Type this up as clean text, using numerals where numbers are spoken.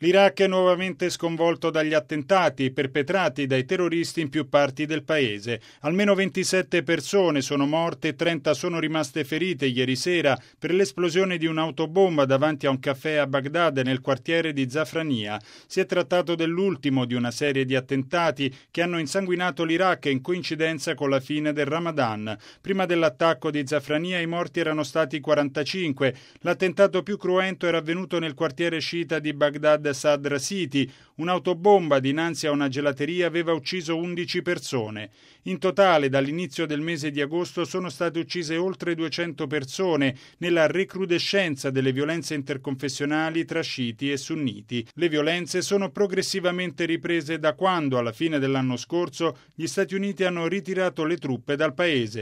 L'Iraq è nuovamente sconvolto dagli attentati perpetrati dai terroristi in più parti del paese. Almeno 27 persone sono morte e 30 sono rimaste ferite ieri sera per l'esplosione di un'autobomba davanti a un caffè a Baghdad nel quartiere di Zafrania. Si è trattato dell'ultimo di una serie di attentati che hanno insanguinato l'Iraq in coincidenza con la fine del Ramadan. Prima dell'attacco di Zafrania i morti erano stati 45. L'attentato più cruento era avvenuto nel quartiere sciita di Baghdad Sadr City. Un'autobomba dinanzi a una gelateria aveva ucciso 11 persone. In totale, dall'inizio del mese di agosto sono state uccise oltre 200 persone nella recrudescenza delle violenze interconfessionali tra sciiti e sunniti. Le violenze sono progressivamente riprese da quando, alla fine dell'anno scorso, gli Stati Uniti hanno ritirato le truppe dal paese.